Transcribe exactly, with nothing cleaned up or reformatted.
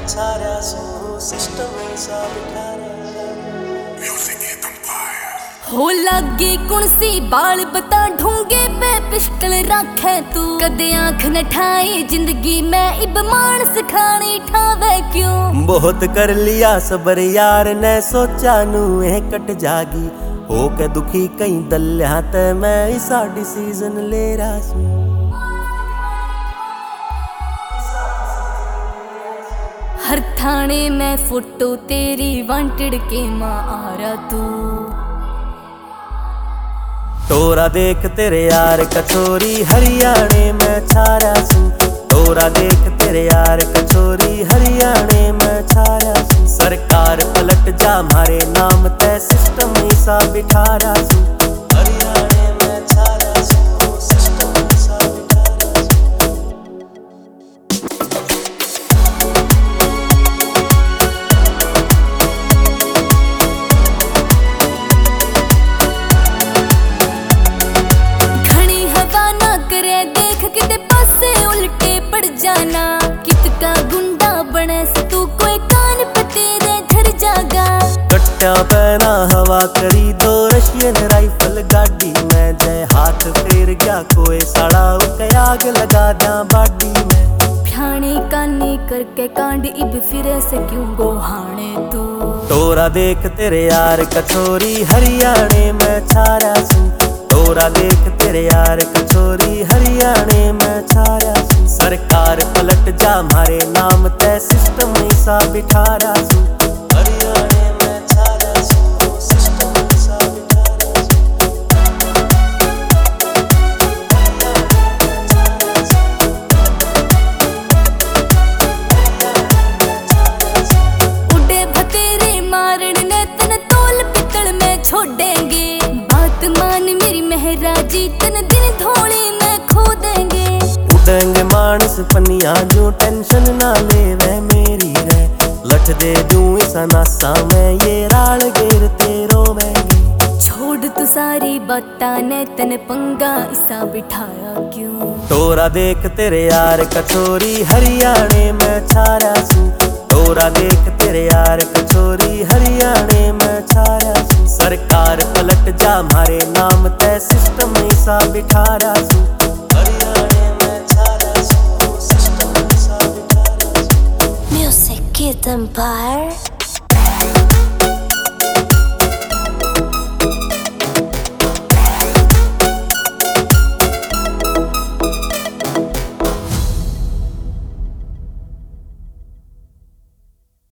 छारा सू सिस्टम सा बिठारा हो लगी कुणसी बाल बता ढूंगे पे पिस्टल रखे तू कदे आंख न ठाई जिंदगी में इब मान सिखानी ठावे क्यों। बहुत कर लिया सबर यार ने सोचा नू ए कट जागी हो के दुखी कई दल्या ते मैं इसा डिसीजन ले रहा सू। हर थाने में फोटो तेरी वांटेड के मां आ रहा तू। तोरा देख तेरे यार कचोरी हरियाणे में छारा सू। तोरा देख तेरे यार कचोरी हरियाणे में छारा सू। सरकार पलट जा मारे नाम ते सिस्टम सा बिठारा सू। हरियाणे में छारा सू सिस्टम सा बिठारा जाना कित का गुंडा बने से तू कोई कान पे तेरे झड़ जागा। कट्टा पहना हवा करी दो रशियन राइफल गाड़ी में जय हाथ फेर गया कोई सड़ा उके आग लगा दा बाडी में। फ्याणी कानी करके कांड इब फिरे से क्यों गोहाने तू। तोरा देख तेरे यार कचोरी हरियाणे में छारा सू। तोरा देख तेरे यार कचोरी हरियाणे में छारा सू। सरकार पलट जा मारे नाम ते सिस्टम सा बिठारा सू। हरियाणे में छारा सू सिस्टम सा बिठारा सू। उड़े भतेरे मारन ने तन तोल पितल में छोड़ेंगे। बात मान मेरी महराजी तन दिन धोली में खो देंगे। उड़ेंगे मानस पनिया जो टेंशन ना ले वे मेरी रे लठ दे दूं इसा नासा में ये राल गिर तेरो वेंगे। छोड़ तू सारी बाता ने तन पंगा इसा बिठाया क्यों। तोरा देख तेरे यार कचोरी हरियाणे में छारा सू। तोरा देख तेरे यार कचोरी हरियाणे में छारा सू। सरकार पलट जा मारे नाम ते सिस्टम सा बिठारा सू। हरियाणे में छारा सू सिस्टम सा बिठारा सू। Music Kid Empire.